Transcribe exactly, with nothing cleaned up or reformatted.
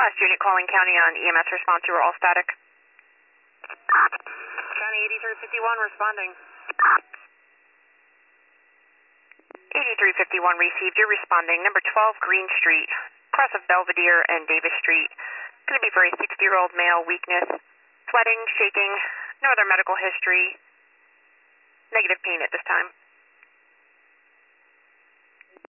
Last unit calling county on E M S response, you were all static. County eighty-three fifty-one responding. eighty-three fifty-one received, you're responding. Number twelve Green Street, cross of Belvedere and Davis Street. Going to be for a sixty-year-old male, weakness, sweating, shaking, no other medical history, negative pain at this time.